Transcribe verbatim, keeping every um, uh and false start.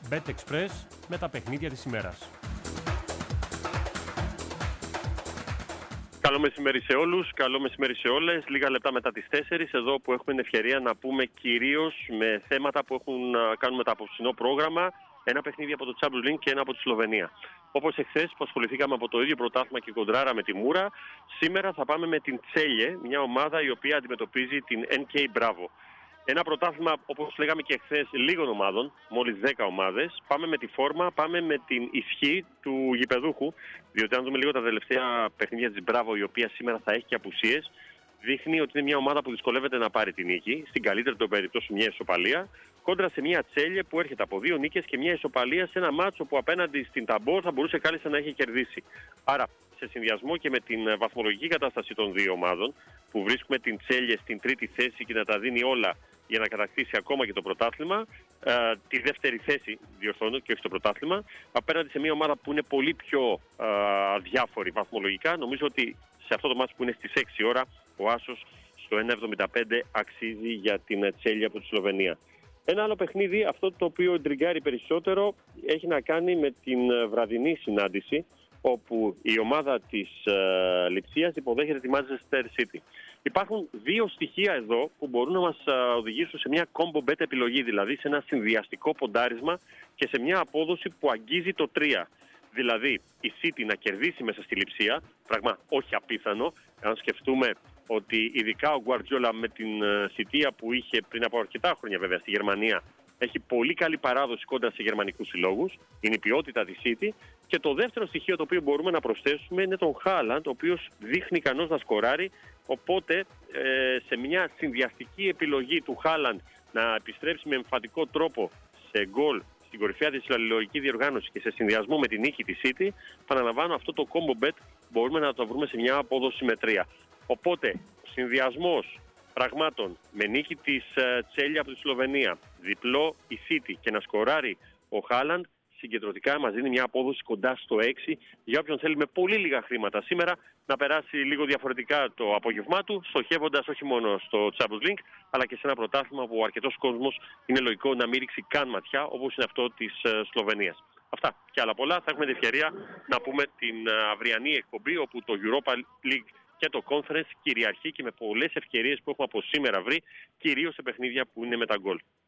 BetExpress με τα παιχνίδια της ημέρας. Καλό μεσημέρι σε όλους, καλό μεσημέρι σε όλες. Λίγα λεπτά μετά τις τέσσερις, εδώ που έχουμε την ευκαιρία να πούμε κυρίως με θέματα που έχουν να κάνουν με το απόψινό πρόγραμμα. Ένα παιχνίδι από το Champions League και ένα από τη Σλοβενία. Όπως εχθές που ασχοληθήκαμε από το ίδιο πρωτάθλημα και κοντράρα με τη Μούρα, σήμερα θα πάμε με την Τσέλιε, μια ομάδα η οποία αντιμετωπίζει την εν κέι Μπράβο. Ένα πρωτάθλημα, όπως λέγαμε και εχθές, λίγων ομάδων, μόλις δέκα ομάδες. Πάμε με τη φόρμα, πάμε με την ισχύ του γηπεδούχου. Διότι αν δούμε λίγο τα τελευταία παιχνίδια της Μπράβο, η οποία σήμερα θα έχει και απουσίες, δείχνει ότι είναι μια ομάδα που δυσκολεύεται να πάρει την νίκη. Στην καλύτερη των περιπτώσεων μια ισοπαλία. Κόντρα σε μια Τσέλιε που έρχεται από δύο νίκες και μια ισοπαλία σε ένα μάτσο που απέναντι στην Ταμπόρ θα μπορούσε κάλλιστα να έχει κερδίσει. Άρα, σε συνδυασμό και με την βαθμολογική κατάσταση των δύο ομάδων, που βρίσκουμε την Τσέλιε στην τρίτη θέση και να τα δίνει όλα για να κατακτήσει ακόμα και το πρωτάθλημα, ε, τη δεύτερη θέση διορθώνω και όχι το πρωτάθλημα, απέναντι σε μια ομάδα που είναι πολύ πιο ε, αδιάφορη βαθμολογικά. Νομίζω ότι σε αυτό το μάτσο που είναι στις έξι ώρα, ο Άσος στο ένα εβδομήντα πέντε αξίζει για την Τσέλιε από τη Σλοβενία. Ένα άλλο παιχνίδι, αυτό το οποίο εντριγκάρει περισσότερο, έχει να κάνει με την βραδινή συνάντηση, όπου η ομάδα της uh, Λειψίας υποδέχεται τη Manchester City. Υπάρχουν δύο στοιχεία εδώ που μπορούν να μας uh, οδηγήσουν σε μια combo bet επιλογή, δηλαδή σε ένα συνδυαστικό ποντάρισμα και σε μια απόδοση που αγγίζει το τρία. Δηλαδή η City να κερδίσει μέσα στη Λειψία, πράγμα όχι απίθανο, αν σκεφτούμε ότι ειδικά ο Γκουαρτζόλα με την City που είχε πριν από αρκετά χρόνια βέβαια στη Γερμανία, έχει πολύ καλή παράδοση κοντά σε γερμανικούς συλλόγους, είναι η ποιότητα της City. Και το δεύτερο στοιχείο το οποίο μπορούμε να προσθέσουμε είναι τον Χάλαντ, ο οποίος δείχνει ικανός να σκοράρει. Οπότε ε, σε μια συνδυαστική επιλογή του Χάλαντ να επιστρέψει με εμφαντικό τρόπο σε γκολ στην κορυφαία της αλληλογική διοργάνωση και σε συνδυασμό με την νίκη της City, παραλαμβάνω αυτό το combo bet μπορούμε να το βρούμε σε μια απόδοση με τρία. Οπότε ο συνδυασμός πραγμάτων με νίκη της Τσέλια από τη Σλοβενία, διπλό η City και να σκοράρει ο Χάλαντ, συγκεντρωτικά μας δίνει μια απόδοση κοντά στο έξι για όποιον θέλει με πολύ λίγα χρήματα σήμερα να περάσει λίγο διαφορετικά το απόγευμά του, στοχεύοντας όχι μόνο στο Champions League αλλά και σε ένα πρωτάθλημα που αρκετός κόσμος είναι λογικό να μην ρίξει καν ματιά, όπως είναι αυτό της Σλοβενίας. Αυτά και άλλα πολλά θα έχουμε την ευκαιρία να πούμε την αυριανή εκπομπή, όπου το Europa League και το Conference κυριαρχεί και με πολλές ευκαιρίες που έχουμε από σήμερα βρει, κυρίως σε παιχνίδια που είναι με τα γκολ.